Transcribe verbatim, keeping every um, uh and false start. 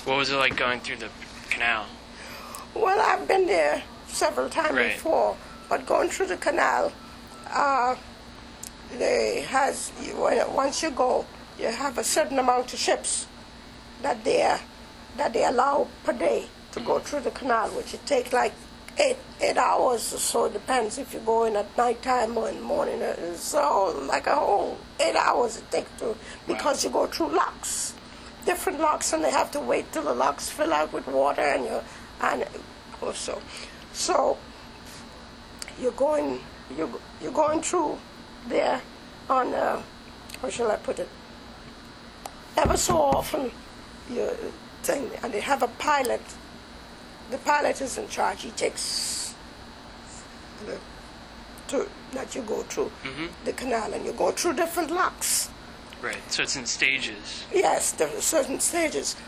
What was it like going through the canal? Well, I've been there several times Right. before, but going through the canal, uh, they has you, when- once you go, you have a certain amount of ships that they are, that they allow per day to go through the canal, which it take like eight eight hours or so. It depends if you go in at night time or in the morning. It's all like a whole eight hours it takes to because you go through locks, different locks, and they have to wait till the locks fill out with water and you and so so you're going you you're going through there on uh, how shall I put it? Ever so often, you thing, and they have a pilot. The pilot is in charge. He takes the to that you go through Mm-hmm. the canal, and you go through different locks. Right. So it's in stages. Yes, there are certain stages.